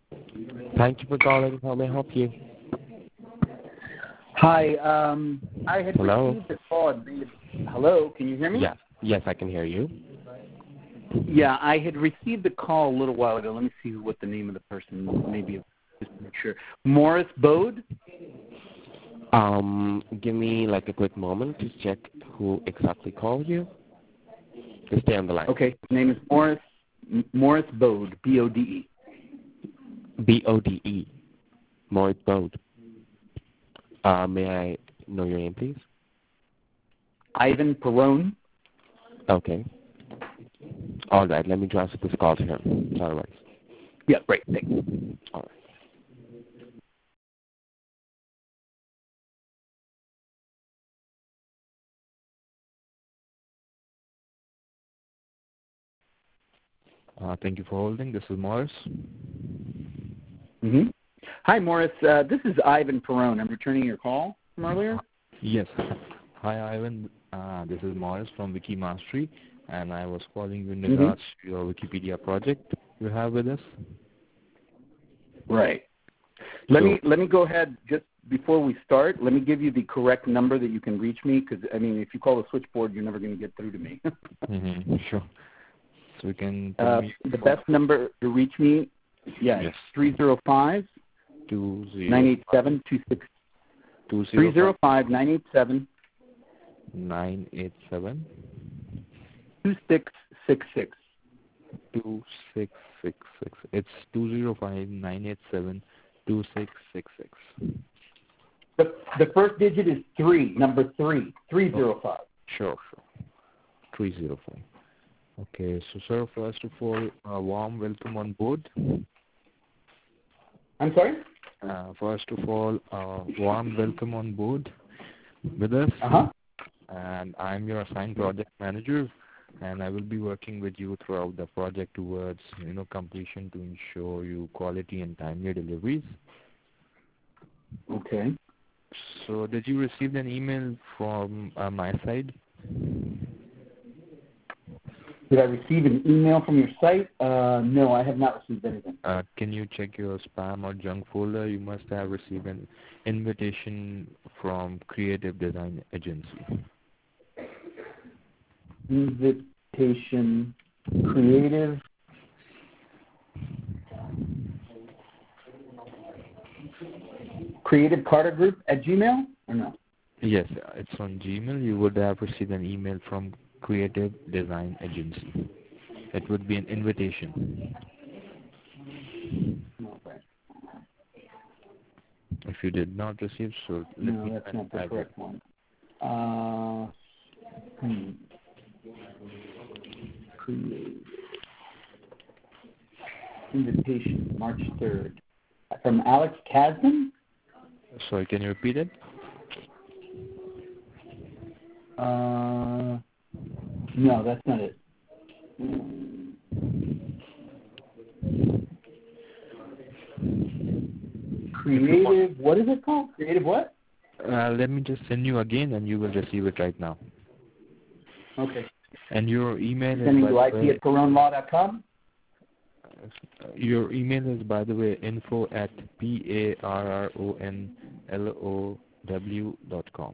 Thank you for calling. How may I help you? Hi. I had Hello? received a call. Hello, can you hear me? Yes, I can hear you. Yeah, I had received a call a little while ago. Let me see what the name of the person, maybe just to make sure. Morris Bode? Give me like a quick moment to check who exactly called you. Just stay on the line. Okay, his name is Morris Bode, B-O-D-E. B-O-D-E. Morris Bode. May I know your name, please? Ivan Perone. Okay. All right, let me transfer this call to him. All right. Yeah, great, thanks. All right. Thank you for holding. This is Morris. Mm-hmm. Hi, Morris. This is Ivan Perone. I'm returning your call from earlier. Yes. Hi, Ivan. This is Morris from Wiki Mastery, and I was calling you in regards to your Wikipedia project you have with us. Right. Let me go ahead just before we start. Let me give you the correct number that you can reach me, because I mean, if you call the switchboard, you're never going to get through to me. Sure. So we can. The best number to reach me, yes. 305 987 305 987 987 2666. 2666. It's 205 987 2666. The first digit is 3, number 3, 305. Sure. 305. Okay, so sir, first of all, a warm welcome on board. I'm sorry? First of all, warm welcome on board with us. And I'm your assigned project manager, and I will be working with you throughout the project towards completion to ensure you quality and timely deliveries. Okay. So did you receive an email from my side? Did I receive an email from your site? No, I have not received anything. Can you check your spam or junk folder? You must have received an invitation from Creative Design Agency. Invitation, Creative Carter Group at Gmail, or no? Yes, it's on Gmail. You would have received an email from Creative Design Agency. It would be an invitation. Okay. If you did not receive, so no, that's not the correct one. Creative invitation, March 3rd, from Alex Kasdan. Sorry, can you repeat it? No, that's not it. Creative, what is it called? Creative what? Let me just send you again, and you will receive it right now. Okay. And your email Sending is to IT@PeroneLaw.com? Your email is, by the way, info@PARRONLOW.com.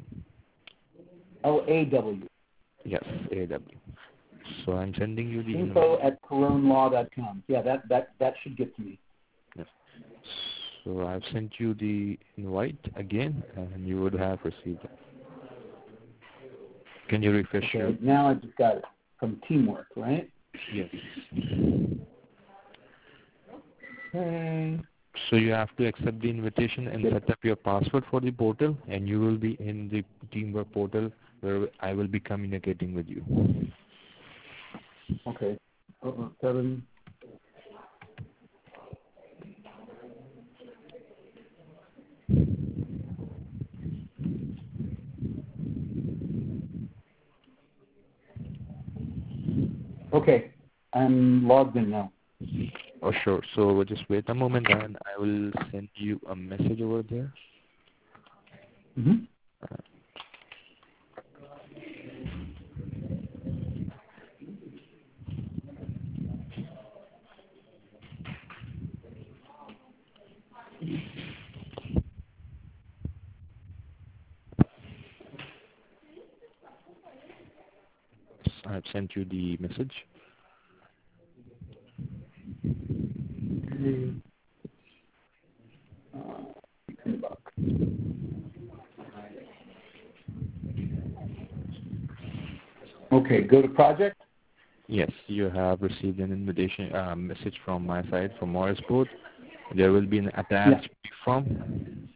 LAW. Yes, AW. So I'm sending you the info@PeroneLaw.com. Yeah, that should get to me. Yes. So I've sent you the invite again, and you would have received it. Can you refresh? Okay, now I just got it from Teamwork, right? Yes. Okay. So you have to accept the invitation and set up your password for the portal, and you will be in the Teamwork portal where I will be communicating with you. Okay. 7. Okay, I'm logged in now. Oh, sure. So just wait a moment, and I will send you a message over there. Mm-hmm. I've sent you the message. Okay, go to project. Yes, you have received an invitation message from my side from Morris Board. There will be an attached form.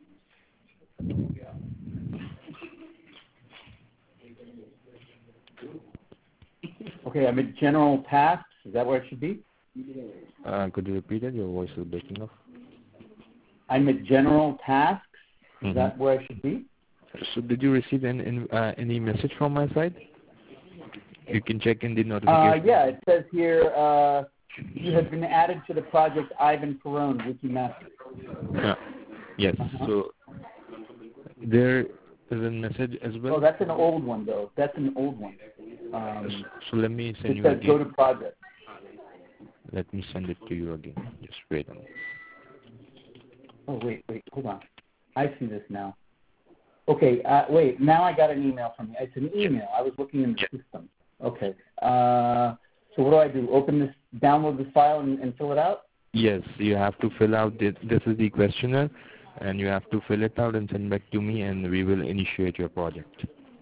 Okay, I'm at general tasks. Is that where it should be? Could you repeat it? Your voice is breaking off. I'm at general tasks. Is that where I should be? So did you receive any message from my side? You can check in the notification. Yeah, it says here, you have been added to the project Ivan Perone, Wikimaster. Yes, so there is a message as well. Oh, that's an old one, though. That's an old one. So let me send you again. It says go to project. Let me send it to you again. Just wait a minute. Oh, wait, hold on. I see this now. Okay, wait, now I got an email from you. It's an email. I was looking in the system. Okay. So what do? Open this, download this file and fill it out? Yes, you have to fill out this is the questionnaire, and you have to fill it out and send back to me, and we will initiate your project.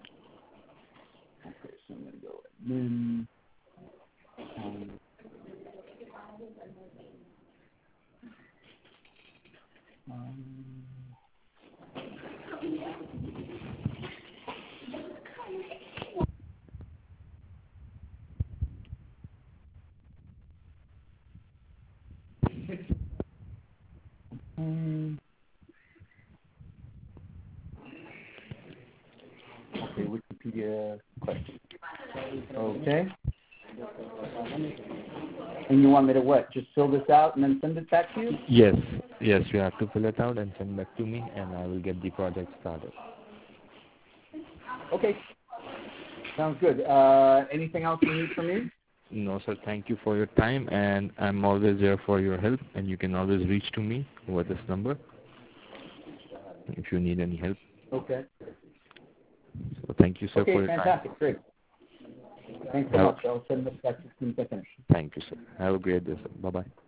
Okay, so I'm going to go admin. Okay, Wikipedia question. Okay. And you want me to what? Just fill this out and then send it back to you? Yes, you have to fill it out and send back to me, and I will get the project started. Okay. Sounds good. Anything else you need from me? No, sir. Thank you for your time, and I'm always there for your help, and you can always reach to me over this number if you need any help. Okay. So thank you, sir, for your fantastic. time. Great. Thanks so much. I'll send this back to you as soon as I finish. Thank you, sir. Have a great day, sir. Bye-bye.